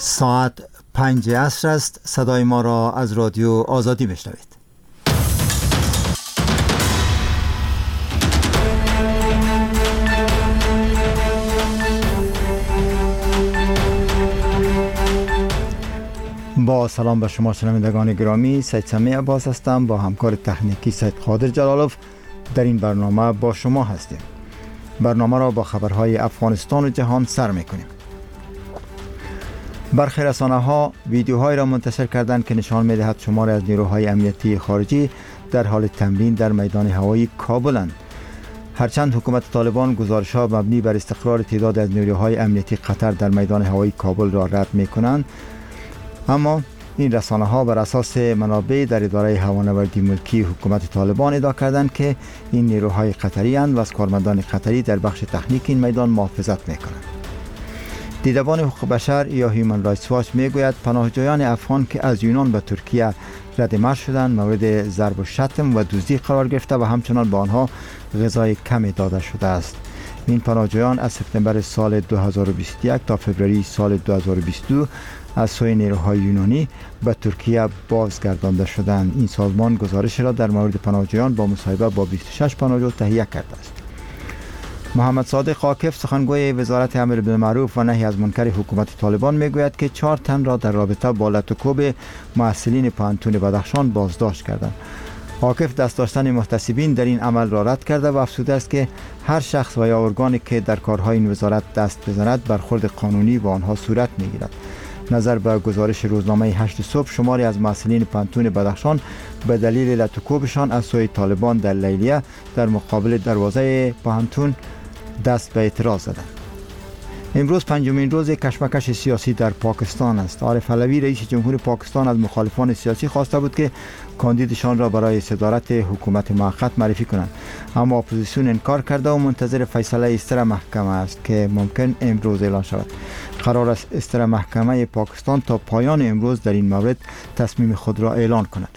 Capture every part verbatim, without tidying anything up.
ساعت پنج عصر است. صدای ما را از رادیو آزادی میشنوید. با سلام به شما شنوندگان گرامی، سید سمیع عباس هستم. با همکار تکنیکی سید قادر جلالوف در این برنامه با شما هستیم. برنامه را با خبرهای افغانستان و جهان سر میکنیم. برخی رسانه‌ها ویدیوهایی را منتشر کردند که نشان می‌دهد شماری از نیروهای امنیتی خارجی در حال تمرین در میدان هوایی کابلند. هرچند حکومت طالبان گزارش‌ها مبنی بر استقرار تعداد از نیروهای امنیتی قطر در میدان هوایی کابل را رد می‌کنند، اما این رسانه‌ها بر اساس منابع در اداره هوانوردی ملکی حکومت طالبان ادعا کردند که این نیروهای قطری اند و از کارمندان قطری در بخش تکنیک این میدان محافظت می‌کنند. دیدبان حقوق بشر یا هیومن رایتس واچ میگوید پناهجویان افغان که از یونان به ترکیه رد مرز شدند مورد ضرب و شتم و دزدی قرار گرفته و همچنان به آنها غذای کمی داده شده است. این پناهجویان از سپتامبر سال دو هزار و بیست و یک تا فوریه سال دو هزار و بیست و دو از سوی نیروهای یونانی به ترکیه بازگردانده شدند. این سازمان گزارش را در مورد پناهجویان با مصاحبه با بیست و شش پناهجو تهیه کرده است. محمد صادق عاکف سخنگوی وزارت امر بالمعروف و نهی از منکر حکومت طالبان میگوید که چهار تن را در رابطه با لط و کوب محصلین پانتون بدخشان بازداشت کردند. عاکف دست داشتن محتسبین در این عمل را رد کرده و افزوده است که هر شخص و یا ارگانی که در کارهای این وزارت دست بزند برخورد قانونی با آنها صورت میگیرد. نظر به گزارش روزنامه هشت صبح، شماری از محصلین پانتون بدخشان به دلیل لط و کوبشان از سوی طالبان در لیلیه در مقابل دروازه پانتون دست به اعتراض زدند. امروز پنجمین روز کشمکش سیاسی در پاکستان است. عارف علوی رئیس جمهور پاکستان از مخالفان سیاسی خواسته بود که کاندیدشان را برای صدارت حکومت موقت معرفی کنند، اما اپوزیسیون انکار کرده و منتظر فیصله استر محکمه است که ممکن امروز اعلان شود. قرار است استر محکمه پاکستان تا پایان امروز در این مورد تصمیم خود را اعلان کند.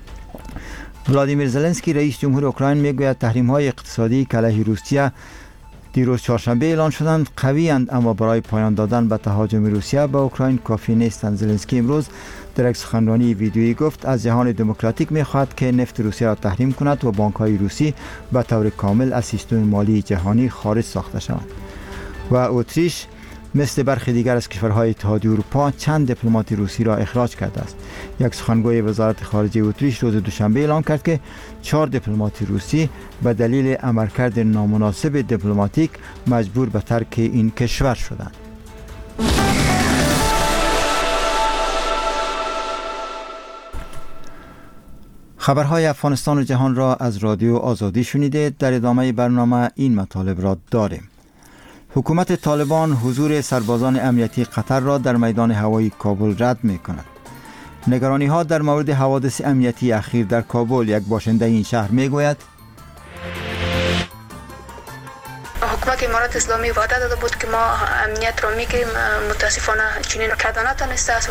ولادیمیر زلنسکی رئیس جمهور اوکراین میگوید تحریم‌های اقتصادی که علیه روسیه دیروز چهارشنبه اعلان شدند قوی اند، اما برای پایان دادن به تهاجم روسیه به اوکراین کافی نیستند. زلنسکی امروز در یک سخنرانی ویدیویی گفت از جهان دموکراتیک می‌خواهد که نفت روسیه را تحریم کند و بانک‌های روسی به طور کامل از سیستم مالی جهانی خارج ساخته شوند. و اتریش مثل برخی دیگر از کشورهای اتحادیه اروپا چند دیپلمات روسی را اخراج کرده است. یک سخنگوی وزارت خارجه اتریش روز دوشنبه اعلام کرد که چهار دیپلمات روسی به دلیل عملکرد نامناسب دیپلماتیک مجبور به ترک این کشور شدند. خبرهای افغانستان و جهان را از رادیو آزادی شنیده. در ادامه برنامه این مطالب را داریم. حکومت طالبان حضور سربازان امنیتی قطر را در میدان هوایی کابل رد می کند. نگرانی ها در مورد حوادث امنیتی اخیر در کابل. یک باشنده این شهر می گوید حکومت امارات اسلامی وعده داده بود که ما امنیت را میگیریم، متاسفانه چنین کردن نتونسته است.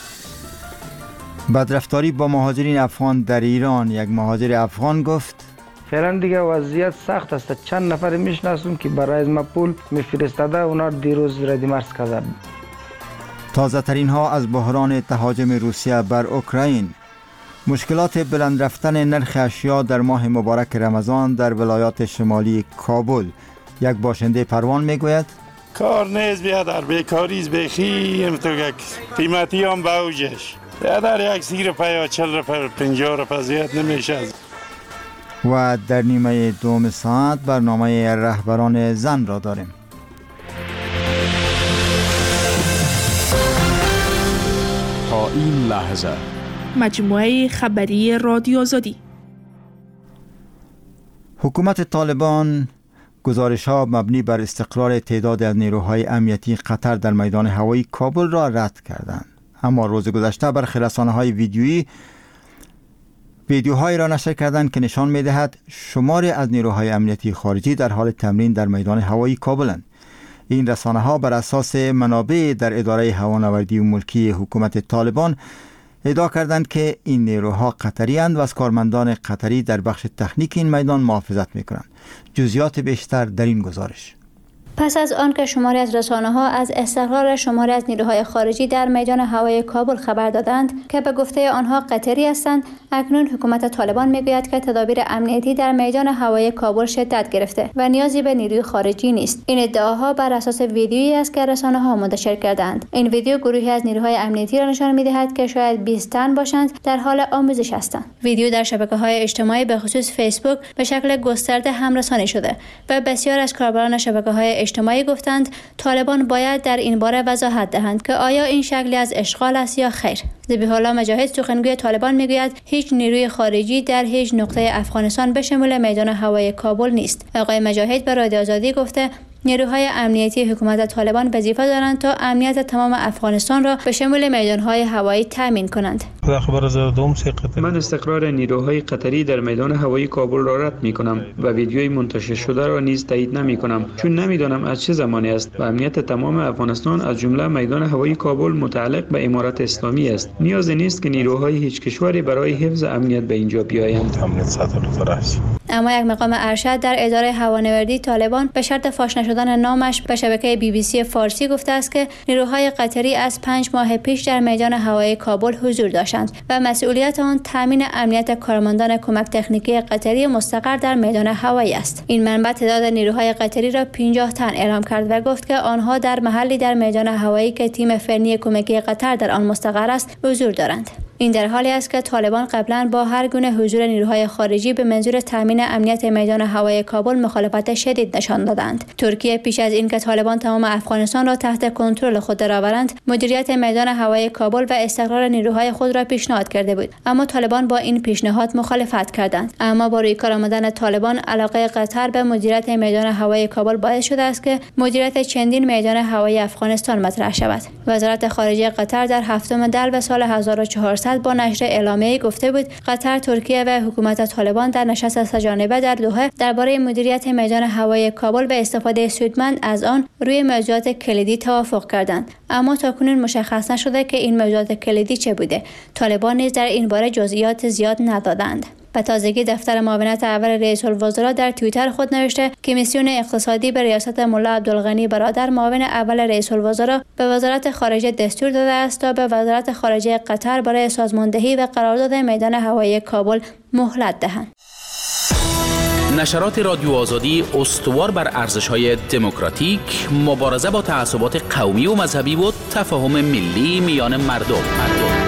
بدرفتاری با مهاجرین افغان در ایران. یک مهاجر افغان گفت فعلا دیگه وضعیت سخت است. چند نفر میشناسم که برای از ما پول میفرستاده، اونا دیروز ردی مرز کرده. تازه ترین ها از بحران تهاجم روسیه بر اوکراین. مشکلات بلند رفتن نرخ اشیا در ماه مبارک رمضان در ولایات شمالی کابل. یک باشنده پروان میگوید کار نیست، بیادر بیکاری است، بخیم تو یک قیمتی هم به اوجش. بیادر یک سی روپیه یا چل روپیه پنجاه روپیه زیاد نمیشه. و در نیمه دوم ساعت برنامه رهبران زن را داریم. تا این لحظه مجموعه خبری رادیو آزادی. حکومت طالبان گزارش‌ها مبنی بر استقرار تعداد از نیروهای امنیتی قطر در میدان هوایی کابل را رد کردند، اما روز گذشته برخی رسانه‌های ویدیویی ویدیوهایی را نشر کردند که نشان می‌دهد شماری از نیروهای امنیتی خارجی در حال تمرین در میدان هوایی کابلند. این رسانه‌ها بر اساس منابع در اداره هوانوردی ملکی حکومت طالبان ادعا کردند که این نیروها قطری اند و از کارمندان قطری در بخش تکنیک این میدان محافظت می‌کنند. جزئیات بیشتر در این گزارش. پس از آن که شماری از رسانه‌ها از استقرار شماری از نیروهای خارجی در میدان هوایی کابل خبر دادند که به گفته آنها قطری هستند، اکنون حکومت طالبان میگوید که تدابیر امنیتی در میدان هوایی کابل شدت گرفته و نیازی به نیروی خارجی نیست. این ادعاها بر اساس ویدیویی است که رسانه‌ها منتشر کردند. این ویدیو گروهی از نیروهای امنیتی را نشان می‌دهد که شاید بیست تن باشند در حال آموزش هستند. ویدیو در شبکه‌های اجتماعی به خصوص فیسبوک به شکل گسترده همرسانی شده و بسیار از کاربران شبکه‌های اجتماعی گفتند طالبان باید در این باره وضاحت دهند که آیا این شکلی از اشغال است یا خیر. ذبیح الله مجاهد سخنگوی طالبان میگوید هیچ نیروی خارجی در هیچ نقطه افغانستان به شمول میدان هوایی کابل نیست. آقای مجاهد به رادیو آزادی گفته نیروهای امنیتی حکومت طالبان وظیفه دارند تا امنیت تمام افغانستان را به شمول میدانهای هوایی تامین کنند. من استقرار نیروهای قطری در میدان هوایی کابل را رد می کنم و ویدیوی منتشر شده را نیز تایید نمی کنم، چون نمیدانم از چه زمانی است و امنیت تمام افغانستان از جمله میدان هوایی کابل متعلق به امارت اسلامی است. نیاز نیست که نیروهای هیچ کشوری برای حفظ امنیت به اینجا بیایند. اما یک مقام ارشد در اداره هوانوردی طالبان به شرط فاش نشدن نامش به شبکه بی بی سی فارسی گفته است که نیروهای قطری از پنج ماه پیش در میدان هوایی کابل حضور داشتند و مسئولیت آن تامین امنیت کارمندان کمک تکنیکی قطری مستقر در میدان هوایی است. این منبع تعداد نیروهای قطری را پنجاه تن اعلام کرد و گفت که آنها در محلی در میدان هوایی که تیم فنی کمکی قطر در آن مستقر است حضور دارند. این در حالی است که طالبان قبلا با هر گونه حضور نیروهای خارجی به منظور تامین امنیت میدان هوایی کابل مخالفت شدید نشان دادند. ترکیه پیش از اینکه طالبان تمام افغانستان را تحت کنترل خود درآورند، مدیریت میدان هوایی کابل و استقرار نیروهای خود را پیشنهاد کرده بود، اما طالبان با این پیشنهاد مخالفت کردند. اما با روی کار آمدن طالبان، علاقه قطر به مدیریت میدان هوایی کابل باعث شده است که مدیریت چندین میدان هوایی افغانستان مطرح شود. وزارت خارجه قطر در هفتم دلو سال هزار و چهارصد با نشر اعلامیه‌ای گفته بود قطر، ترکیه و حکومت طالبان در نشست سه‌جانبه در دوحه درباره مدیریت میدان هوایی کابل به استفاده سودمند از آن روی موضوعات کلیدی توافق کردند، اما تاکنون مشخص نشده که این موضوعات کلیدی چه بوده. طالبان نیز در این باره جزئیات زیاد ندادند. به تازگی دفتر معاونت اول رئیس الوزراء در توییتر خود نوشته که میسیون اقتصادی به ریاست ملا عبدالغنی برادر معاون اول رئیس الوزراء به وزارت خارجه دستور داده است تا به وزارت خارجه قطر برای سازماندهی و قرارداد میدان هوایی کابل مهلت دهند. نشرات رادیو آزادی استوار بر ارزش‌های دموکراتیک، مبارزه با تعصبات قومی و مذهبی و تفاهم ملی میان مردم. مردم.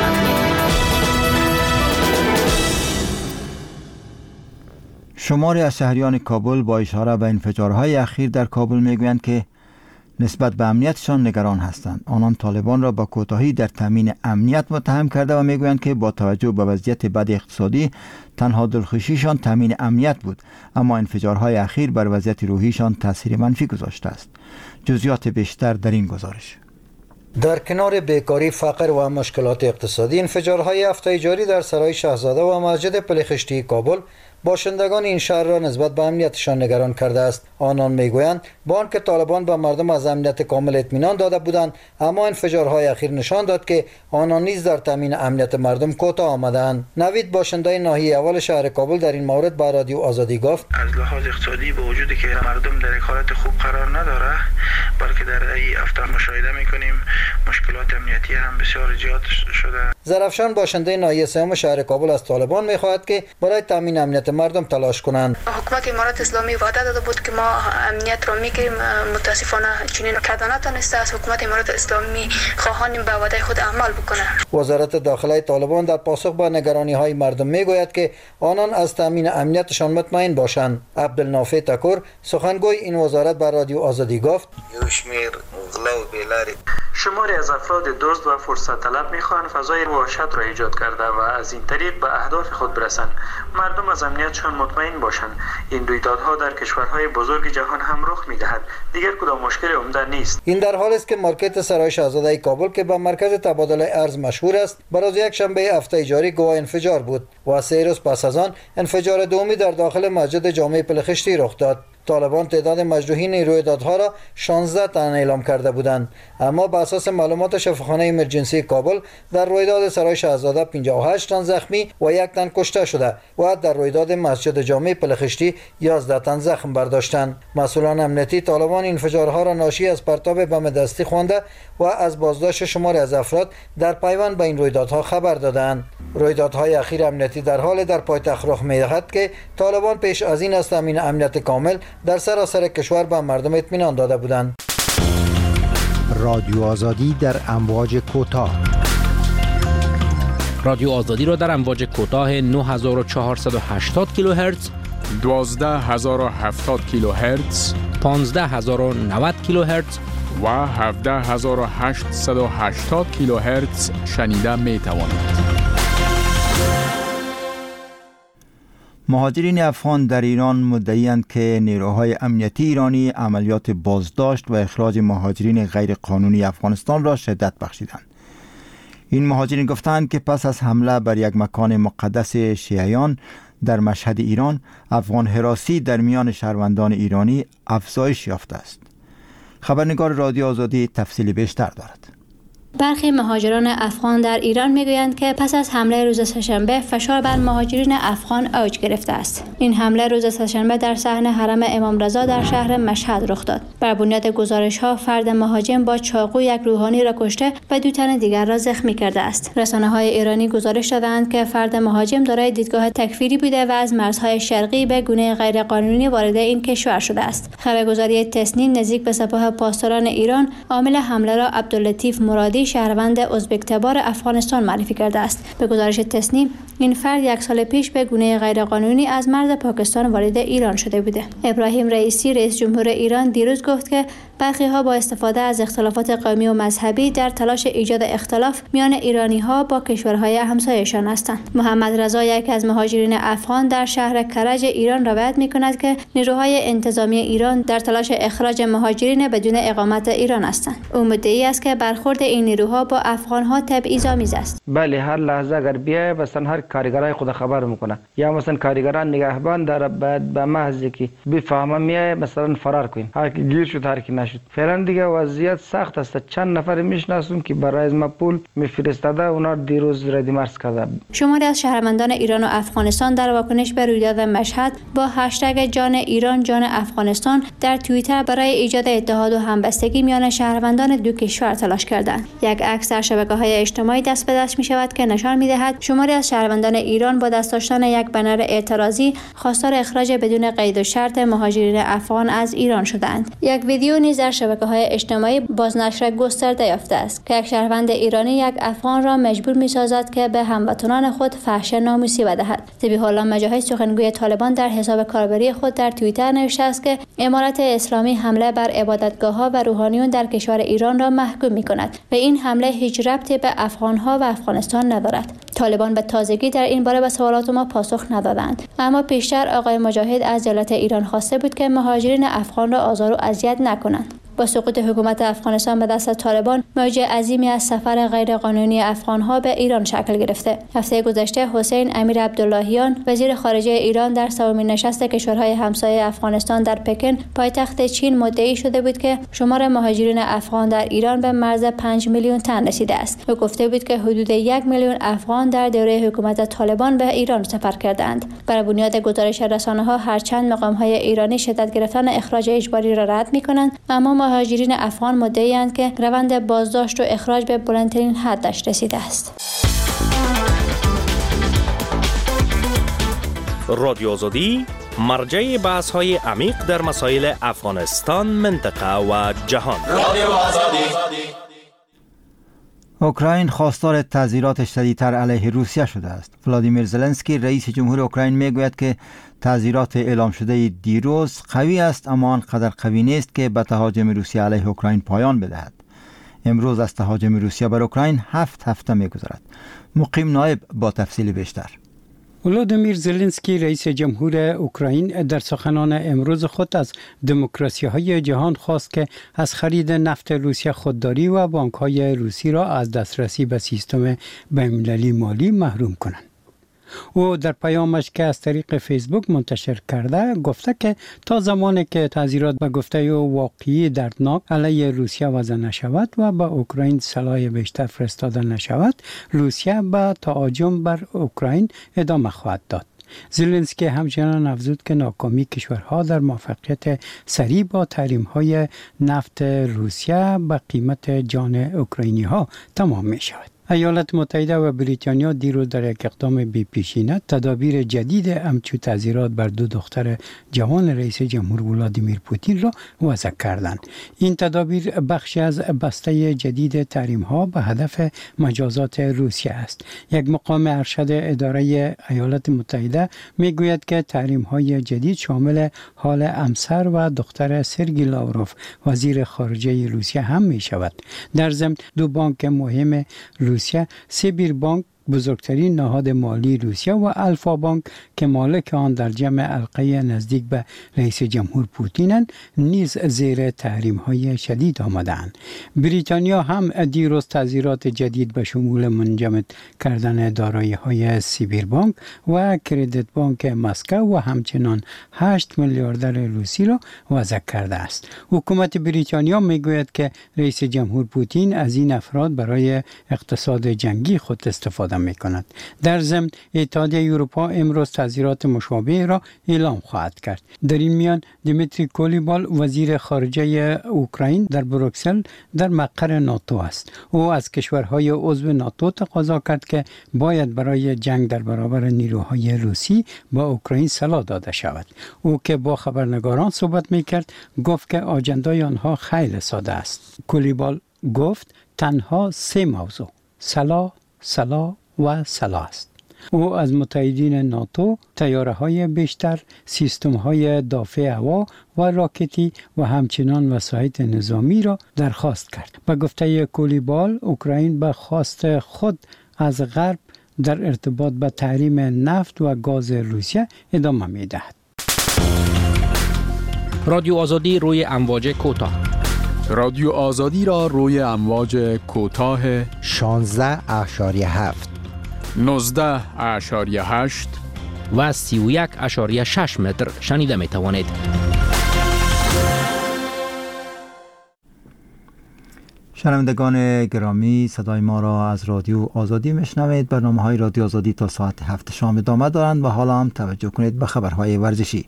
شماری از شهریان کابل با اشاره به انفجارهای اخیر در کابل میگویند که نسبت به امنیتشان نگران هستند. آنان طالبان را با کوتاهی در تامین امنیت متهم کرده و میگویند که با توجه به وضعیت بد اقتصادی تنها دلخوشیشان تامین امنیت بود، اما انفجارهای اخیر بر وضعیت روحیشان تاثیر منفی گذاشته است. جزئیات بیشتر در این گزارش. در کنار بیکاری، فقر و مشکلات اقتصادی، انفجارهای هفته جاری در سرای شاهزاده و مسجد پلخشتی کابل باشندگان این شهر را نسبت به امنیتشان نگران کرده است. آنان میگویند با آنکه طالبان به مردم از امنیت کامل اطمینان داده بودند، اما انفجارهای اخیر نشان داد که آنان نیز در تامین امنیت مردم کوتاه آمدند. نوید، باشنده ناحیه اول شهر کابل، در این مورد با رادیو آزادی گفت از لحاظ اقتصادی با وجودی که مردم در یک حالت خوب قرار نداره، بلکه در این هفته مشاهده میکنیم مشکلات امنیتی هم بسیار زیاد شده. زرفشان، باشنده ناحیه سوم شهر کابل، از طالبان میخواهد که برای تامین امنیت مردم تلاش کنند. حکومت امارت اسلامی وعده داده بود که ما امنیت را میگیریم، متاسفانه چنین کردن نتونسته. از حکومت امارت اسلامی خواهانیم به وعده خود عمل بکنه. وزارت داخله طالبان در پاسخ به نگرانی های مردم میگوید که آنان از تامین امنیتشان مطمئن باشند. عبدالنافع تکور، سخنگوی این وزارت، بر رادیو آزادی گفت شماری از افراد دزد و فرصت طلب میخواهند فضای وحشت را ایجاد کرده و از این طریق به اهداف خود برسند. مردم از امنیتشان مطمئن باشند. این رویدادها در کشورهای بزرگ جهان هم رخ میدهد. دیگر کدام مشکل عمده نیست. این در حالی است که مارکت سرای شاهزاده کابل که به مرکز تبادل ارز مشهور است، بر روز یک شنبه هفته جاری گواه انفجار بود و سه روز پس از آن انفجار دومی در داخل مسجد جامع پلخشتی رخ داد. طالبان تعداد مجروحین این رویدادها را شانزده تن اعلام کرده بودند، اما بر اساس معلومات شفاخانه ایمرجنسی کابل در رویداد سرای شاهزاده پنجاه و هشت تن زخمی و یک تن کشته شده و در رویداد مسجد جامع پلخشتی یازده تن زخم برداشتند. مسئولان امنیتی طالبان انفجارها را ناشی از پرتاب بم دستی خوانده و از بازداشت شماری از افراد در پیوند به این رویدادها خبر دادند. رویدادهای اخیر امنیتی در حال در پایتخت رخ می‌دهد که طالبان پیش از این از تامین امنیت کامل در سراسر کشور به مردم اطمینان داده بودند. رادیو آزادی در امواج کوتاه. رادیو آزادی را در امواج کوتاه نه هزار و چهارصد و هشتاد کیلوهرتز، دوازده هزار و هفتاد کیلوهرتز، پانزده هزار و نود کیلوهرتز و هفده هزار و هشتصد و هشتاد کیلوهرتز شنیده می توانید. مهاجرین افغان در ایران مدعی‌اند که نیروهای امنیتی ایرانی عملیات بازداشت و اخراج مهاجرین غیر قانونی افغانستان را شدت بخشیدند. این مهاجرین گفتند که پس از حمله بر یک مکان مقدس شیعیان در مشهد ایران، افغان هراسی در میان شهروندان ایرانی افزایش یافته است. خبرنگار رادیو آزادی تفصیلی بیشتر دارد. برخی مهاجران افغان در ایران میگویند که پس از حمله روز سه‌شنبه فشار بر مهاجرین افغان اوج گرفته است. این حمله روز سه‌شنبه در صحن حرم امام رضا در شهر مشهد رخ داد. بر بنیاد گزارش‌ها فرد مهاجم با چاقو یک روحانی را کشته و دو تن دیگر را زخمی کرده است. رسانه‌های ایرانی گزارش دادند که فرد مهاجم دارای دیدگاه تکفیری بوده و از مرزهای شرقی به گونه غیرقانونی وارد این کشور شده است. خبرگزاری تسنیم نزدیک به سپاه پاسداران ایران عامل حمله را عبداللطیف مرادی شهروند ازبک‌تبار افغانستان معرفی کرده است. به گزارش تسنیم این فرد یک سال پیش به گونه غیرقانونی از مرز پاکستان وارد ایران شده بوده. ابراهیم رئیسی رئیس جمهور ایران دیروز گفت که برخی ها با استفاده از اختلافات قومی و مذهبی در تلاش ایجاد اختلاف میان ایرانی ها با کشورهای همسایه‌شان هستند. محمد رضا یک از مهاجرین افغان در شهر کرج ایران روایت می‌کند که نیروهای انتظامی ایران در تلاش اخراج مهاجرین بدون اقامت ایران هستند. او مدعی است که برخورد این نیروها با افغان‌ها تبعیض‌آمیز است. بله، هر لحظه اگر بیای مثلا هر کارگرای خود خبر میکنه، یا مثلا کارگران نگهبان در بعد به محض که بفهمه میای مثلا فرار کنین، هر کی گیر شد هر کی نشد. فعلا دیگه وضعیت سخت است. چند نفر میشناسم که برای از ما پول میفرستاده، اونا دیروز ردی مرز کرده. شماری از شهروندان ایران و افغانستان در واکنش به رویداد مشهد با هشتگ جان ایران جان افغانستان در توییتر برای ایجاد اتحاد و همبستگی میان شهروندان دو کشور تلاش کردند. یک عکس در شبکه‌های اجتماعی دست به دست می‌شود که نشان می‌دهد شماری از شهروندان ایران با دست داشتن یک بنر اعتراضی خواستار اخراج بدون قید و شرط مهاجرین افغان از ایران شدند. یک ویدیو نیز در شبکه‌های اجتماعی بازنشر گسترده یافته است که یک شهروند ایرانی یک افغان را مجبور می‌سازد که به هموطنان خود فحش ناموسی بدهد. ذبیح الله مجاهد سخنگوی طالبان در حساب کاربری خود در توییتر نوشته است که امارت اسلامی حمله بر عبادتگاه‌ها و روحانیون در کشور ایران را محکوم می‌کند و این حمله هیچ ربطی به افغان‌ها و افغانستان ندارد. طالبان به تازگی در این باره به سوالات ما پاسخ ندادند، اما پیشتر آقای مجاهد از دولت ایران خواسته بود که مهاجرین افغان را آزار و اذیت نکنند. با سقوط حکومت افغانستان به دست طالبان، موج عظیمی از سفر غیرقانونی افغان‌ها به ایران شکل گرفته. هفته گذشته حسین امیر عبداللهیان وزیر خارجه ایران در سومین نشست کشورهای همسایه افغانستان در پکن پایتخت چین مدعی شده بود که شمار مهاجرین افغان در ایران به مرز پنج میلیون تن رسیده است. او گفته بود که حدود یک میلیون افغان در دوره حکومت طالبان به ایران سفر کردند. بر بنیاد گزارش رسانه‌ها هرچند مقام‌های ایرانی شدت گرفتن اخراج اجباری را رد می‌کنند، اما مهاجرین افغان مدعی‌اند که روند بازداشت و اخراج به بلندترین حدش رسیده است. رادیو آزادی مرجع بحث‌های عمیق در مسائل افغانستان، منطقه و جهان. رادیو آزادی. اوکراین خواستار تعزیرات شدیدتر علیه روسیه شده است. ولادیمیر زلنسکی رئیس جمهور اوکراین میگوید که تعزیرات اعلام شده دیروز قوی است، اما آنقدر قوی نیست که به تهاجم روسیه علیه اوکراین پایان بدهد. امروز از تهاجم روسیه بر اوکراین هفت هفته میگذرد. مقیم نایب با تفصیل بیشتر. ولادیمیر زلنسکی رئیس جمهور اوکراین در سخنان امروز خود از دموکراسی‌های جهان خواست که از خرید نفت روسیه خودداری و بانک‌های روسی را از دسترسی به سیستم بین‌المللی مالی محروم کنند. او در پیامش که از طریق فیسبوک منتشر کرده گفته که تا زمانی که تعذیرات به گفته او واقعی دردناک علیه روسیه وضع نشود و به اوکراین سلاح بیشتر فرستاده نشود، روسیه به تهاجم بر اوکراین ادامه خواهد داد. زلنسکی همچنان افزود که ناکامی کشورها در موفقیت سریع با تحریم‌های نفت روسیه به قیمت جان اوکراینی ها تمام می شود. ایالات متحده و بریتانیا دیروز در یک اقدام بی‌پیشینه تدابیر جدید همچون تعزیرات بر دو دختر جوان رئیس جمهور ولادیمیر پوتین را وضع کردند. این تدابیر بخشی از بسته جدید تحریم ها به هدف مجازات روسیه است. یک مقام ارشد اداره ایالات متحده می گوید که تحریم های جدید شامل حال همسر و دختر سرگئی لاوروف وزیر خارجه روسیه هم می شود. در ضمن دو بانک مهم روسیه، سیبیر بانک بزرگترین نهاد مالی روسیه و الفا بانک که مالک آن در جمع حلقه نزدیک به رئیس جمهور پوتینند نیز زیر تحریم های شدید آمدند. بریتانیا هم دیروز تعزیرات جدید به شمول منجمد کردن دارایی های سیبیر بانک و کردیت بانک مسکو و همچنان هشت میلیاردر روسی را وضع کرده است. حکومت بریتانیا میگوید که رئیس جمهور پوتین از این افراد برای اقتصاد جنگی خود استفاده می کند. در ضمن اتحادیه اروپا امروز تعزیرات مشابه را اعلام خواهد کرد. در این میان دیمیتری کولیبال وزیر خارجه اوکراین در بروکسل در مقر ناتو است. او از کشورهای عضو ناتو تقاضا کرد که باید برای جنگ در برابر نیروهای روسی با اوکراین سلاح داده شود. او که با خبرنگاران صحبت می کرد گفت که آجندای آنها خیلی ساده است. کولیبال گفت تنها سه موضوع: سلاح، سلاح و سلاح است. او از متحدین ناتو طیاره‌های بیشتر، سیستم‌های دافع هوا و راکتی و همچنان وسایل نظامی را درخواست کرد. به گفته کولیبال، اوکراین به خواست خود از غرب در ارتباط به تحریم نفت و گاز روسیه ادامه می‌دهد. رادیو آزادی روی امواج کوتاه. رادیو آزادی را روی امواج کوتاه شانزده اشاریه هفت، نوزده اشاریه هشت و سی و یک اشاریه شش متر شنیده می توانید. شنوندگان گرامی، صدای ما را از رادیو آزادی میشنوید. برنامه های رادیو آزادی تا ساعت هفت شام ادامه دارند و حالا هم توجه کنید به خبرهای ورزشی.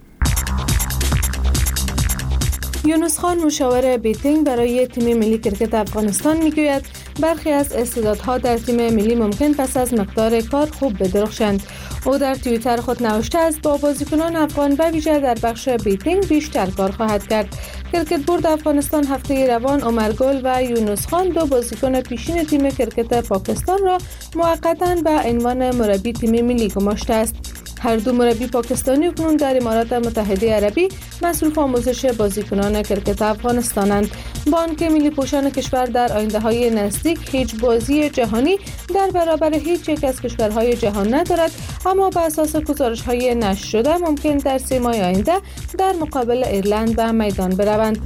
یونس خان مشاور بیتینگ برای تیم ملی کرکت افغانستان میگوید برخی از استعدادها در تیم ملی ممکن پس از مقدار کار خوب بدرخشند. او در توییتر خود نوشته است با بازیکنان افغان به ویژه در بخش بیتینگ بیشتر کار خواهد کرد. کرکت بورد افغانستان هفته روان عمر گل و یونس خان دو بازیکن پیشین تیم کرکت پاکستان را موقتا به عنوان مربی تیم ملی گماشته است. هر دو مربی پاکستانی اکنون در امارات متحده عربی مصروف آموزش بازیکنان کرکت افغانستانند. با آنکه ملی پوشان کشور در آینده‌های نزدیک هیچ بازی جهانی در برابر هیچ یک از کشورهای جهان ندارد، اما بر اساس گزارش‌های نشر شده ممکن در سه ماه آینده در مقابل ایرلند به میدان بروند.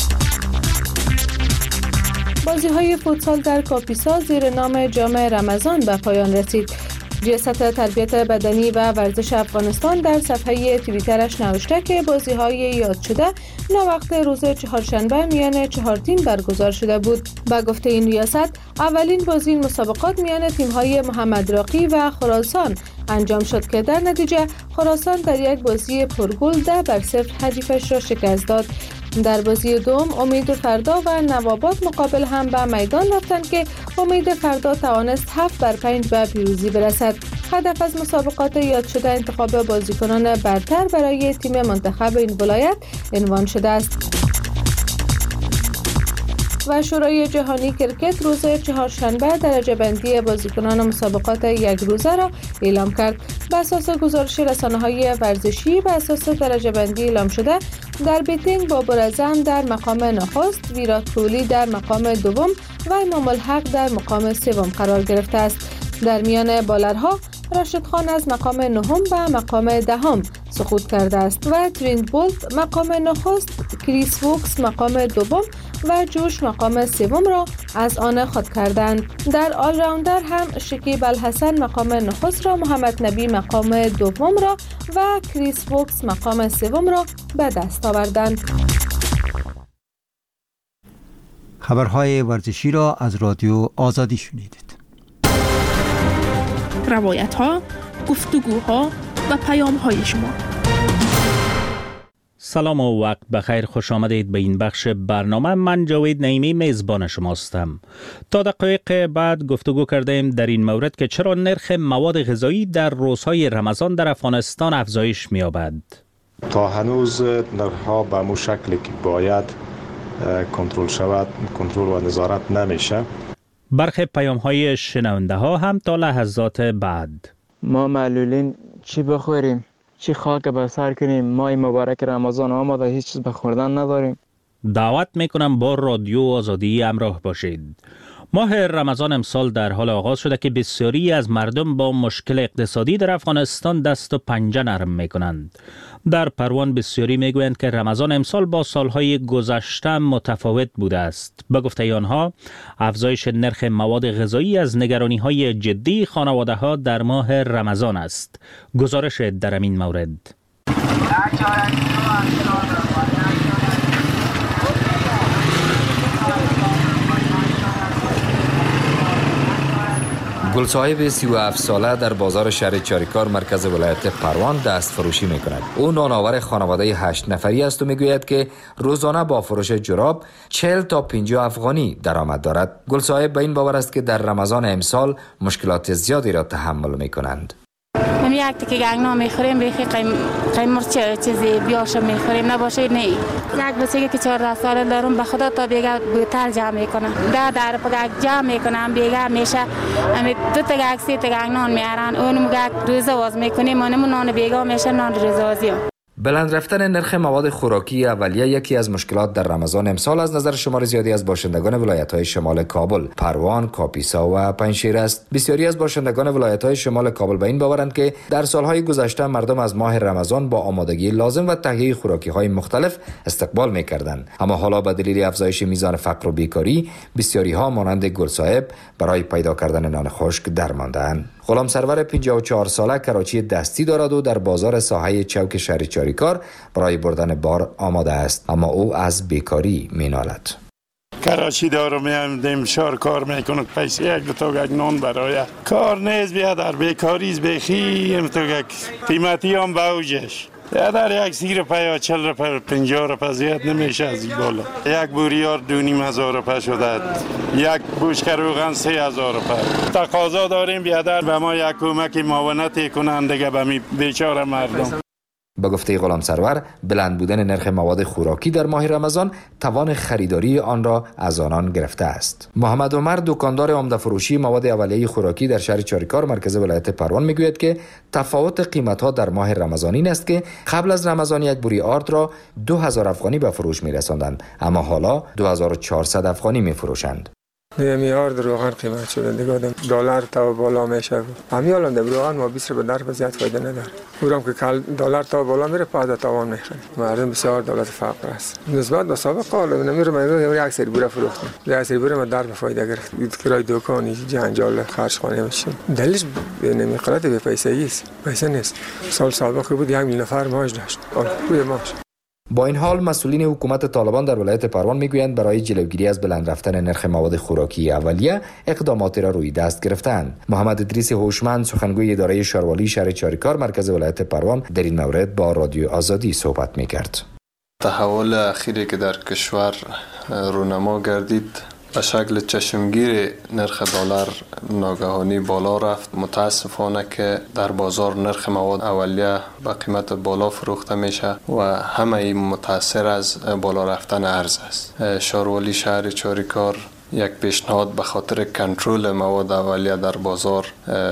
بازی‌های فوتسال در کاپیسا زیر نام جام رمضان به پایان رسید. ریاست تربیت بدنی و ورزش افغانستان در صفحه توییترش نوشته که بازی‌های یاد شده ناوقت روز چهارشنبه میان چهار تیم برگزار شده بود. با گفته این ریاست، اولین بازی این مسابقات میان تیم‌های محمد راقی و خراسان انجام شد که در نتیجه خراسان در یک بازی پرگل ده بر صفر حریفش را شکست داد. در بازی دوم امید فردا و نواباد مقابل هم به میدان رفتند که امید فردا توانست هفت بر پنج به پیروزی برسد. هدف از مسابقات یاد شده انتخاب بازیکنان برتر برای تیم منتخب این ولایت عنوان شده است. و شورای جهانی کرکت روز چهارشنبه درجه بندی بازیکنان مسابقات یک روزه را اعلام کرد. بر اساس گزارش رسانه‌های ورزشی بر اساس درجه بندی اعلام شده، در بیتینگ بابر اعظم در مقام نخست، ویرات کوهلی در مقام دوم و امام الحق در مقام سوم قرار گرفته است. در میان بالرها راشد خان از مقام نهم به مقام دهم سقوط کرده است و ترینت بولت مقام نخست، کریس ووکس مقام دوم و جوش مقام سوم را از آن خود کردند. در آل راوندر هم شکیب الحسن مقام نخست را، محمد نبی مقام دوم را و کریس ووکس مقام سوم را به دست آوردند. خبرهای ورزشی را از رادیو آزادی شنیدید. روایت ها، گفتگوها و پیام های شما. سلام و وقت بخیر، خوش آمدید به این بخش برنامه. من جاوید نعیمی میزبان شماستم. تا دقایق بعد گفتگو کردیم در این مورد که چرا نرخ مواد غذایی در روزهای رمضان در افغانستان افزایش می‌یابد. تا هنوز نرخ‌ها به مو شکلی که باید کنترل شود کنترل و نظارت نمیشه. برخی پیام‌های شنونده ها هم تا لحظات بعد. ما معلولین چی بخوریم؟ چی خاک به سر کنیم؟ ماه مبارک رمضان آمده، هیچ چیز به خوردن نداریم. دعوت میکنم با رادیو آزادی همراه باشید. ماه رمضان امسال در حال آغاز شده که بسیاری از مردم با مشکل اقتصادی در افغانستان دست و پنجه نرم میکنند. در پروان بسیاری میگویند که رمضان امسال با سالهای گذشته متفاوت بوده است. به گفته آنها افزایش نرخ مواد غذایی از نگرانی‌های جدی خانواده‌ها در ماه رمضان است. گزارش در این مورد. گلصاحب سی و هفت ساله در بازار شهر چاریکار مرکز ولایت پروان دست فروشی می کند. او نانآور خانواده هشت نفری است و می گوید که روزانه با فروش جراب چهل تا پنجاه افغانی درآمد دارد. گلصاحب به این باور است که در رمضان امسال مشکلات زیادی را تحمل می کنند. هم یک تکی گنگنا میخوریم، بیخی قیم قیم چه چیزی بیاشم میخوریم، نباشه نه. یک بچگی که چهارده ساله دارم، به خدا تا بیگه بوتل جمع میکنم، ده در پگک جمع میکنم، بیگه میشه امی دو تا گنگ سی تا گنگنان میارن، اونم گنگ روزه واز میکنیم، منم نان بیگه میشه نان روزه وازی. بلند رفتن نرخ مواد خوراکی اولیه یکی از مشکلات در رمضان امسال از نظر شمار زیادی از باشندگان ولایت‌های شمال کابل، پروان، کاپیسا و پنجشیر است. بسیاری از باشندگان ولایت‌های شمال کابل به این باورند که در سالهای گذشته مردم از ماه رمضان با آمادگی لازم و تهیه خوراکی‌های مختلف استقبال می‌کردند، اما حالا به دلیل افزایش میزان فقر و بیکاری بسیاری‌ها مانند گلصاحب برای پیدا کردن نان خشک درمانده‌اند. غلام سرور پنجاه و چهار ساله کراچی دستی دارد و در بازار ساحه چوک شهر چاریکار برای بردن بار آماده است، اما او از بیکاری مینالد. کراچی دارم، میام دمشار کار میکنم، پیسه یک دو تا یک نان برای کار نیست، بیا در بیکاریز بخی ام تو یک قیمتی هم باوجش. در یک سیر پیا چل رپا پنجاه رپا زیاد نمیشه از این بالا. یک بوریار دو نیم هزار رپا شده، یک بوشک روغن سه هزار رپا. تقاضا داریم بیادر به ما یک کمک معاونتی کنند دیگه به می بیچاره مردم. به گفته غلام سرور بلند بودن نرخ مواد خوراکی در ماه رمضان توان خریداری آن را از آنان گرفته است. محمد عمر دکاندار عمده فروشی مواد اولیه خوراکی در شهر چاریکار مرکز ولایت پروان میگوید که تفاوت قیمت‌ها در ماه رمضان این است که قبل از رمضان یک بوری آرد را دو هزار افغانی به فروش می‌رساندند، اما حالا دو هزار و چهارصد افغانی می‌فروشند. نمیار روغن قیمت شده دیگه دلار تا بالا میشه. همین الان در روغن ما بیست به در زیاد فایده نداره. اونم که کل دلار تا بالا میره پاده تاوان میخره. مردم بسیار دولت فقر است. نسبت به سابق حال نمیره من یک سری بوره فروختم. یک سری بوره من در به فایده گرفت. کرای دکانی جنجال خرج خانه میشه. دلیلش نمیخره به پیسه است. پیسه نیست. سال سابق بود یک میلیون نفر معاش داشت. روی معاش. با این حال مسئولین حکومت طالبان در ولایت پروان میگویند برای جلوگیری از بلند رفتن نرخ مواد خوراکی اولیه اقداماتی را روی دست گرفتند. محمد ادریس هوشمند سخنگوی اداره شاروالی شهر چاریکار مرکز ولایت پروان در این مورد با رادیو آزادی صحبت میکرد. تحول اخیری که در کشور رونما گردید به شکل چشمگیر نرخ دلار ناگهانی بالا رفت. متاسفانه که در بازار نرخ مواد اولیه به قیمت بالا فروخته میشه و همه این متاثر از بالا رفتن ارز است. شاروالی شهر چاریکار یک پیشنهاد به خاطر کنترل مواد اولیه در بازار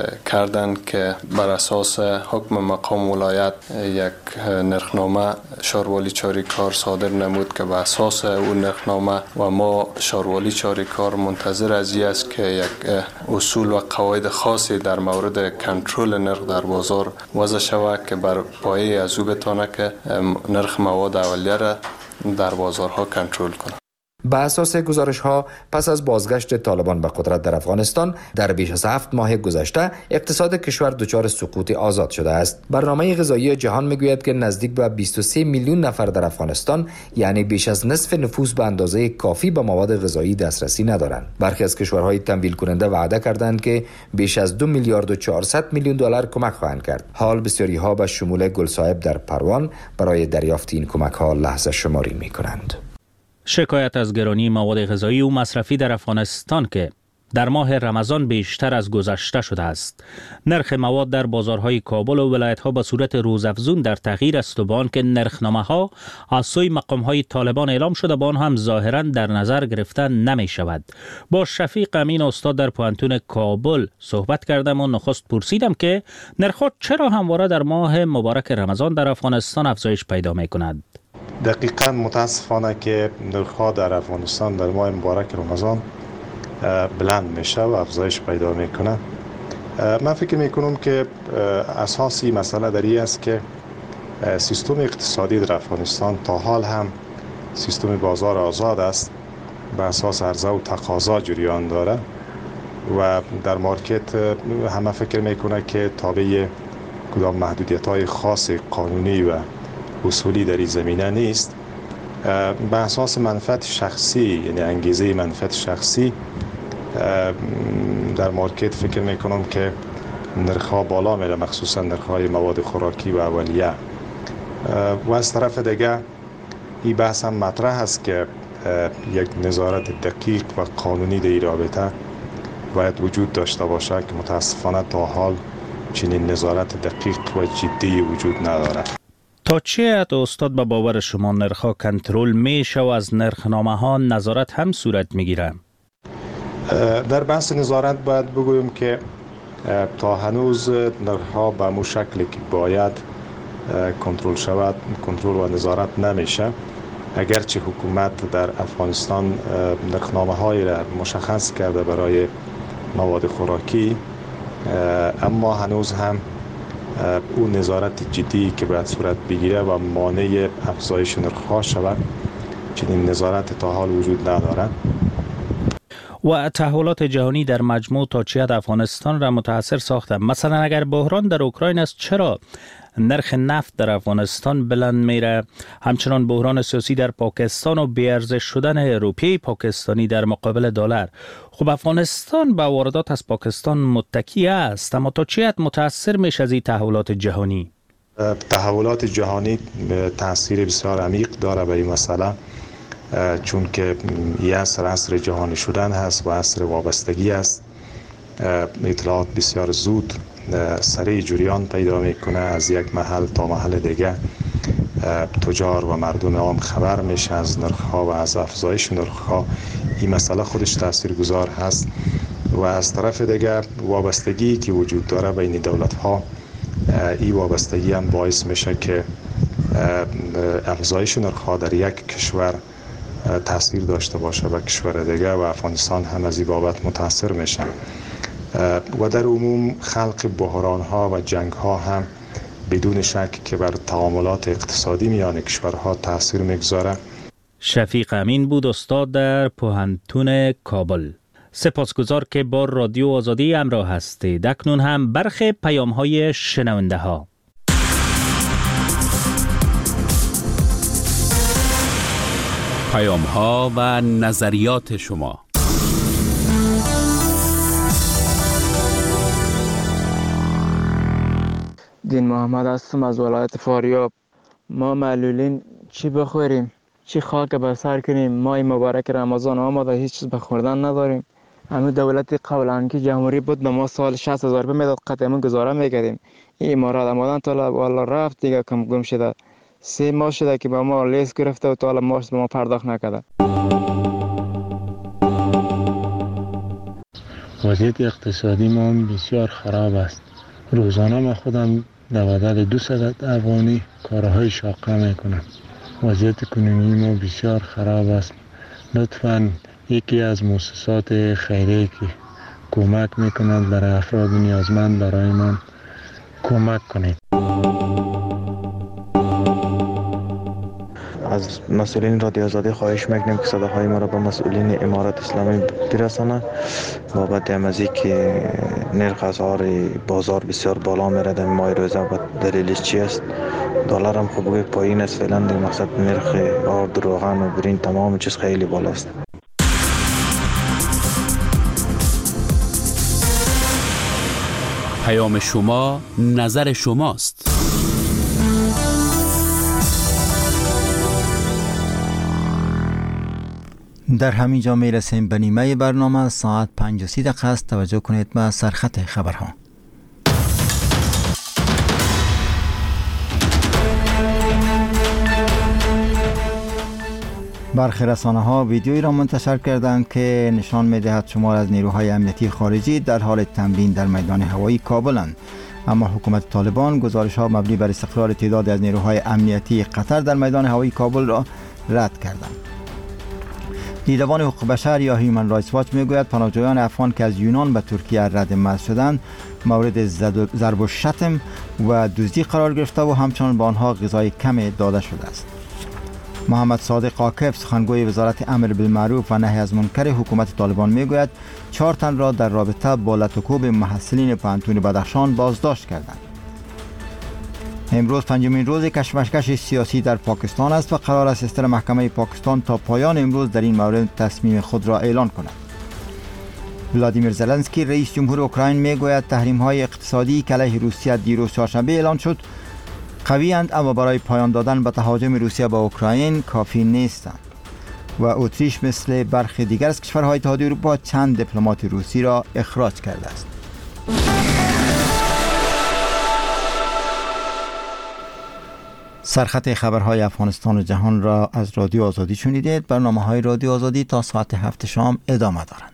کردند که بر اساس حکم مقام ولایت یک نرخنامه شاروالی چاریکار صادر نمود که به اساس اون نرخنامه و ما شاروالی چاریکار منتظر از این است که یک اصول و قواعد خاصی در مورد کنترل نرخ در بازار وضع شود که بر پایه از او بتونه که نرخ مواد اولیه را در بازارها کنترل کنه. به اساس گزارش ها پس از بازگشت طالبان به قدرت در افغانستان در بیش از هفت ماه گذشته اقتصاد کشور دچار سقوط آزاد شده است. برنامه غذایی جهان میگوید که نزدیک به بیست و سه میلیون نفر در افغانستان یعنی بیش از نصف نفوس به اندازه کافی به مواد غذایی دسترسی ندارند. برخی از کشورهای تمویل کننده وعده کردند که بیش از دو میلیارد و چهارصد میلیون دلار کمک خواهند کرد. حال بسیاری ها به شمول گلصاحب در پروان برای دریافت این کمک ها لحظه شماری میکنند. شکایت از گرانی مواد غذایی و مصرفی در افغانستان که در ماه رمضان بیشتر از گذشته شده است. نرخ مواد در بازارهای کابل و ولایت‌ها به صورت روزافزون در تغییر است و با آنکه نرخنامه‌ها از سوی مقام‌های طالبان اعلام شده با آن هم ظاهراً در نظر گرفته نمی شود. با شفیق امین استاد در پوهنتون کابل صحبت کردم و نخست پرسیدم که نرخ‌ها چرا همواره در ماه مبارک رمضان در افغانستان افزایش پیدا می‌کند. دقیقاً متاسفانه که نرخ‌ها در افغانستان در ماه مبارک رمضان بلند میشه و افزایش پیدا میکنه. من فکر میکنم که اساسی مسئله در این است که سیستم اقتصادی در افغانستان تا حال هم سیستم بازار آزاد است، به اساس عرضه و تقاضا جریان داره و در مارکت همه فکر میکنه که تابع کدام محدودیت های خاص قانونی و اصولی در این زمینه نیست. به اساس منفعت شخصی، یعنی انگیزه منفعت شخصی در مارکت فکر میکنم که نرخ‌ها بالا میره، مخصوصا نرخ‌های مواد خوراکی و اولیه. و از طرف دیگه این بحث هم مطرح است که یک نظارت دقیق و قانونی در این رابطه باید وجود داشته باشه که متاسفانه تا حال چنین نظارت دقیق و جدی وجود نداره. تا چه حد استاد به باور شما نرخ‌ها کنترل میشه و از نرخنامه ها نظارت هم صورت میگیره؟ در بحث نظارت باید بگویم که تا هنوز نرخ‌ها به مو شکلی که باید کنترل شود کنترل و نظارت نمیشه. اگرچه حکومت در افغانستان نرخنامه هایی را مشخص کرده برای مواد خوراکی، اما هنوز هم اون نظارت جدی که باید صورت بگیره و مانع افزایش نرخ‌ها شود چنین نظارت تا حال وجود نداره. و تحولات جهانی در مجموع تا چه حد افغانستان را متاثر ساخته؟ مثلا اگر بحران در اوکراین است چرا نرخ نفت در افغانستان بلند میره؟ همچنان بحران سیاسی در پاکستان و بی‌ارزش شدن روپیه پاکستانی در مقابل دلار. خب افغانستان با واردات از پاکستان متکی است، اما تا چه حد متاثر میشه از این تحولات جهانی؟ تحولات جهانی تاثیر بسیار عمیق داره به این مسئله، چون که یه عصر عصر جهانی شدن هست و عصر وابستگی است. اطلاعات بسیار زود سریع جریان پیدا میکنه، از یک محل تا محل دیگه تجار و مردم عام خبر میشه از نرخ‌ها و از افزایش نرخ‌ها. این مسئله خودش تاثیرگذار هست و از طرف دیگه وابستگی که وجود داره بین دولت‌ها، این وابستگی هم باعث میشه که افزایش نرخ‌ها در یک کشور تاثیر داشته باشه و کشور دیگه و افغانستان هم از این بابت متاثر میشه. و در عموم خلق بحران‌ها و جنگ‌ها هم بدون شک که بر تعاملات اقتصادی میان کشورها تاثیر میگذاره. شفیق امین بود، استاد در پوهنتون کابل. سپاسگزار که با رادیو آزادی همراه هستید. اکنون هم برخی پیام‌های شنونده ها. پیام‌ها و نظریات شما. دین محمد هستم از ولایت فاریاب. ما معلولین چی بخوریم؟ چی خاک به سر کنیم؟ ماه مبارک رمضان آمده، هیچ چیز به خوردن نداریم. همه دولت قبلا که جمهوری بود به ما سال شصت هزار روپیه میداد، قطعا گزاره میکردیم. این امارات آمدن تا والا رفت دیگه کم گم شده. سه ماه شده که به ما لیست گرفته و تا حالا ماش به ما پرداخت نکرده. وضعیت اقتصادی ما بسیار خراب است. روزانه ما خودم در بدل دو صد افغانی کارهای شاقه میکنم. وضعیت کنونی ما بسیار خراب است. لطفاً یکی از مؤسسات خیریه که کمک میکنند برای افراد نیازمند برای من کمک کنید. از مسئولین رادیو آزادی خواهش میکنیم که صداهای ما را به مسئولین امارت اسلامی برسانه بابت امازی که نرخ اسعار بازار بسیار بالا میره در ماه روزه و دلیلش چی است؟ دلار هم خوب پایین است فعلا، در مقصد نرخ آرد روغن و برین تمام چیز خیلی بالاست. پیام شما نظر شماست. در همین جا می رسیم به نیمه برنامه. ساعت پنج و سی دقیقه است. توجه کنید به سرخط خبرها. برخی رسانه‌ها ویدیویی را منتشر کردند که نشان می‌دهد شمار از نیروهای امنیتی خارجی در حال تمرین در میدان هوایی کابلند، اما حکومت طالبان گزارش‌ها مبنی بر استقرار تعدادی از نیروهای امنیتی قطر در میدان هوایی کابل را رد کردند. دیدبان حقوق بشر یا هیومن رایتس واچ میگوید پناهجویان افغان که از یونان به ترکیه رد مرز شدند مورد ضرب و شتم و دزدی قرار گرفته و همچنان به آنها غذای کم داده شده است. محمد صادق عاکف سخنگوی وزارت امر بالمعروف و نهی از منکر حکومت طالبان میگوید چهار تن را در رابطه با لطوکوب محصلین پانتون بدخشان بازداشت کردند. امروز پنجمین روز کشمکش سیاسی در پاکستان است و قرار است استر محکمه پاکستان تا پایان امروز در این مورد تصمیم خود را اعلان کند. ولادیمیر زلنسکی رئیس جمهور اوکراین میگوید تحریم‌های اقتصادی که علیه روسیه دیروز چهارشنبه اعلان شد قوی‌اند، اما برای پایان دادن به تهاجم روسیه به اوکراین کافی نیستند. و اتریش مثل برخی دیگر از کشورهای اتحادیه اروپا چند دیپلمات روسی را اخراج کرده است. سرخط خبرهای افغانستان و جهان را از رادیو آزادی شنیدید. برنامه‌های رادیو آزادی تا ساعت هفت شام ادامه دارند.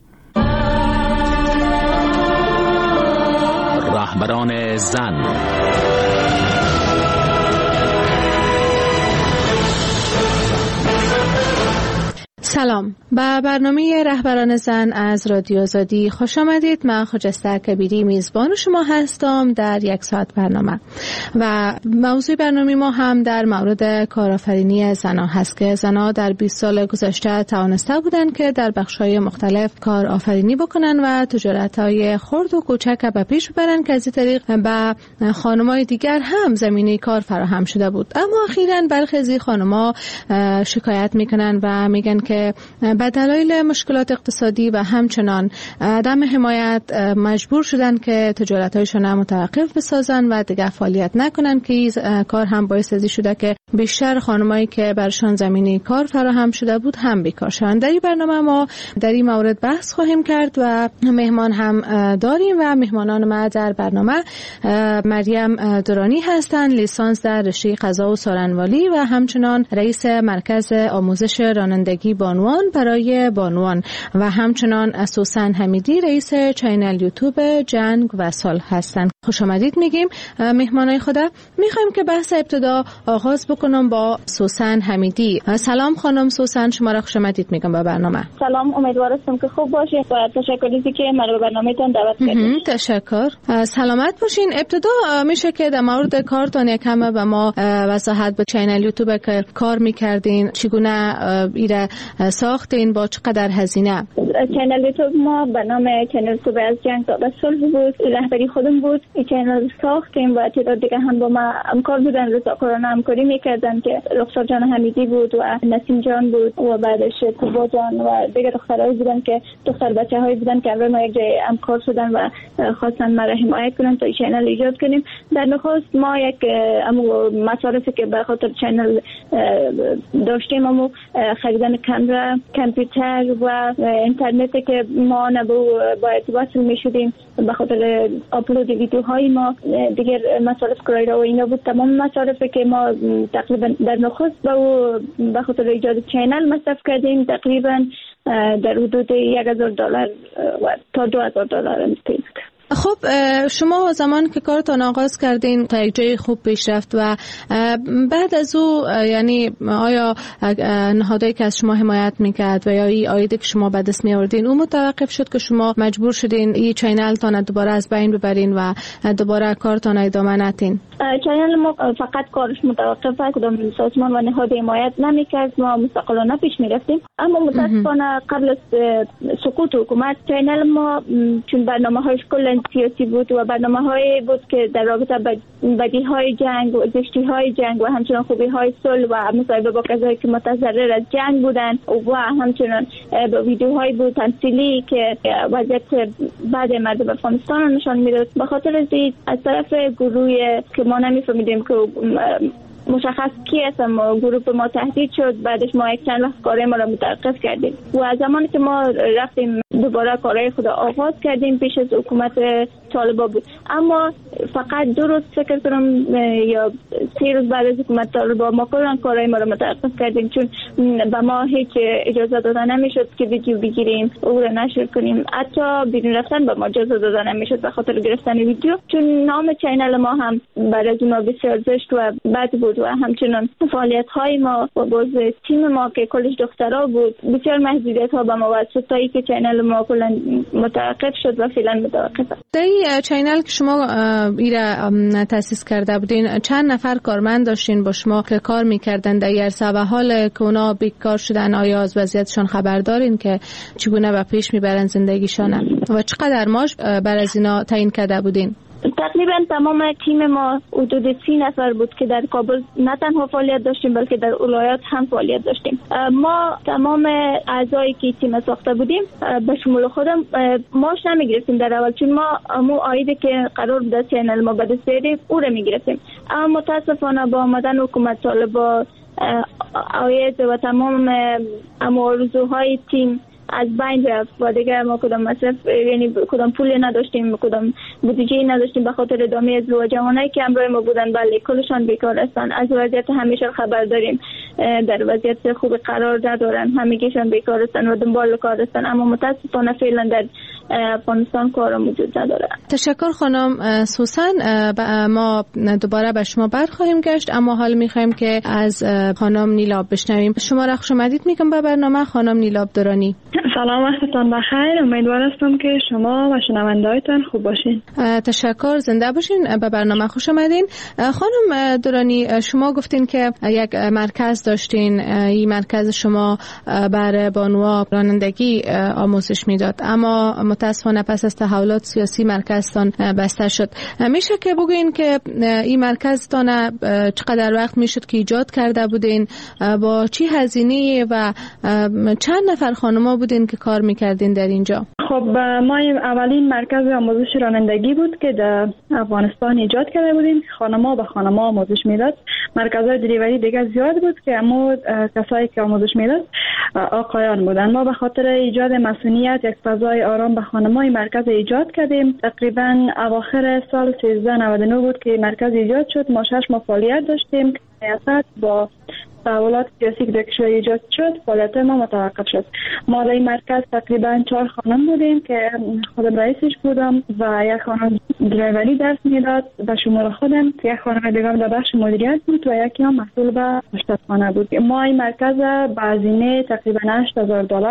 رهبران زن. سلام، به برنامه رهبران زن از رادیو آزادی خوش آمدید. من خجسته کبیری میزبان شما هستم در یک ساعت برنامه و موضوع برنامه ما هم در مورد کارآفرینی زنان هست که زنان در بیست سال گذشته توانسته بودند که در بخش‌های مختلف کارآفرینی بکنن و تجارت‌های خرد و کوچک به پیش ببرن که از این طریق به خانم‌های دیگر هم زمینه کار فراهم شده بود. اما اخیراً برخی از خانم‌ها شکایت میکنن و میگن که به دلایل مشکلات اقتصادی و همچنان عدم حمایت مجبور شدن که تجارت‌هایشان متوقف بسازن و دیگه فعالیت نکنن که این کار هم باعث ازی شده که بیشتر خانمایی که برشان زمینه کار فراهم شده بود هم بیکار شدن. در این برنامه ما در این مورد بحث خواهیم کرد و مهمان هم داریم و مهمانان ما در برنامه مریم درانی هستند، لیسانس در رشته قضا و سارنوالی و همچنان رئیس مرکز آموزش رانندگی بانوان برای بانوان و همچنان سوسن حمیدی رئیس چینل یوتیوب جنگ و صلح هستند. خوش آمدید میگیم مهمانای خدا. میخوایم که بحث ابتدا آغاز بکنم با سوسن حمیدی. سلام خانم سوسن، شما را خوش آمدید میگم به برنامه. سلام، امیدوارم که خوب باشید و تشکر که مرا به برنامه‌تون دعوت کردید. تشکر. سلامت باشین. ابتدا میشه که در مورد کارتون یکم به ما وضاحت به چینل یوتیوب که کار میکردین چگونه ایره ساختین، با چقدر هزینه؟ چینل یوتیوب ما به نام چینل صبح از جنگ تا صلح بود، رهبری خودم بود. این چینل ساختیم و تعداد دیگه هم با ما همکار بودن، رضاکاران همکاری میکردن که رخسار جان حمیدی بود و نسیم جان بود و بعدش کوبا جان و دیگه دخترایی بودن که دختر بچه هایی بودن که همراه ما یک جای همکار شدن و خواستن ما را حمایت کنن تا این چینل ایجاد کنیم. در نخست ما یک امو مصارفی که به خاطر چینل داشتیم امو خریدن کامرا، کامپیوتر و اینترنتی که ما نبو باید وصل می شدیم به خاطر آپلود ویدیوهای ما، دیگر مصارف کرایه و اینا بود. تمام مصارفی که ما تقریبا در نخست با به خاطر ایجاد چینل مصرف کردیم تقریبا در حدود یک هزار دلار و تا دو هزار دلار میشه. خب شما زمان که کارتان آغاز کردین تا یک جای خوب پیش رفت و بعد از او یعنی آیا نهادهایی که از شما حمایت میکرد و یا این آیدی که شما به دست میآوردین اون متوقف شد که شما مجبور شدین این چینل تان دوباره از بین ببرین و دوباره کارتان ادامه ندین؟ چینل ما فقط کارش متوقف است، کدام سازمان و نهاد حمایت نمیکرد، ما مستقلانه پیش میرفتیم. اما متاسفانه قبل از سقوط حکومت چینل ما چون برنامه‌هایش کلا سیاسی بود و برنامه‌هایی بود که در رابطه با بدیهای جنگ و زشتی‌های جنگ و همچنین خوبی‌های صلح و مصاحبه با کسایی که متضرر از جنگ بودند و همچنین ویدیوهایی بود تمثیلی که وضعیت بعد مردم افغانستان رو نشان میداد. به خاطر از از طرف گروه که ما نمی‌فهمیدیم که مشخص کی است، ما گروه ما تهدید شد، بعدش ما یک چند لحظه کارهای ما را متوقف کردیم و از زمانی که ما رفتیم دوباره کارهای خود آغاز کردیم پیش از حکومت طالبان بود. اما فقط دو روز فکر کنم یا سه روز بعد از حکومت طالبان ما کلا کارهای ما را متوقف کردیم، چون به ما هیچ اجازه داده نمیشد که ویدیو بگیریم او را نشر کنیم. حتی بیرون رفتن به ما اجازه داده نمیشد به خاطر گرفتن ویدیو، چون نام چینل ما هم بعد از اون بسیار زشت و بد بود و همچنین فعالیت های ما و باز تیم ما که کلش دخترها بود بسیار محدودیت ها به ما واسه تایی که چینل ما کلا متوقف شد و فعلا متوقف است. در این چینل که شما ایرا تاسیس کرده بودین چند نفر کارمند داشتین با شما که کار میکردن در عرصه و حال که اونا بیکار شدن آیا از وضعیتشون خبر دارین که چگونه به پیش میبرن زندگیشون و چقدر معاش بر از اینا تعیین کرده بودین؟ تقریبا تمام تیم ما حدود سی نفر بود که در کابل نه تنها فعالیت داشتیم بلکه در ولایات هم فعالیت داشتیم. ما تمام اعضایی که تیم ساخته بودیم به شمول خودم ماش نمیگرفتیم در اول، چون ما مو آیدی که قرار بود از چینل ما به دست بیاریم او را میگرفتیم. اما متاسفانه با آمدن حکومت طالبان آید و تمام آرزوهای تیم از بین رفت و دیگه ما کدام مصرف یعنی کدام پولی نداشتیم، کدام بودجه نداشتیم به خاطر ادامه از جوانایی که همراه ما بودن. بله کلشان بیکار هستن، از وضعیت همیشه خبر داریم، در وضعیت خوب قرار ندارن، همگیشان بیکار هستن و دنبال کار هستن. اما متاسفانه فعلا در افغانستان کار موجود نداره. تشکر خانم سوسن. ما دوباره به شما برخواهیم گشت، اما حال میخوایم که از خانم نیلاب بشنویم. شما را خوش آمدید میگم به برنامه خانم نیلاب درانی. سلام، وقتتان بخیر. امیدوار هستم که شما و شنونده‌هایتان خوب باشین. تشکر، زنده باشین. به برنامه خوش آمدین. خانم درانی، شما گفتین که یک مرکز داشتین، این مرکز شما بر بانوها رانندگی آموزش میداد، اما متاسفانه پس از تحولات سیاسی مرکزتان بسته شد. میشه که بگین که این مرکزتان چقدر وقت میشد که ایجاد کرده بودین، با چی هزینه و چند نفر خانم‌ها بودین که کار میکردین در اینجا؟ خب ما اولین مرکز آموزش رانندگی بود که در افغانستان ایجاد کرده بودیم. خانم‌ها به خانم‌ها آموزش میداد. مرکزهای دلیوری دیگه زیاد بود که اما کسایی که آموزش میداد آقایان بودن. ما به خاطر ایجاد مسئولیت یک فضای آرام به خانم‌های مرکز ایجاد کردیم. تقریبا اواخر سال سیزده نود و نه بود که مرکز ایجاد شد. ما شش ماه فعالیت داشتیم که با تحولات سیاسی که در کشور ایجاد شد فعالیت ما متوقف شد. ما در این مرکز تقریبا چهار خانم بودیم که خودم رئیسش بودم و یک خانم درایوری درس میداد به شمول خودم، یک خانم دیگه در بخش مدیریت بود و یکی هم مسئول به آشپزخانه بود. ما این مرکز با هزینه تقریبا هشت هزار دلار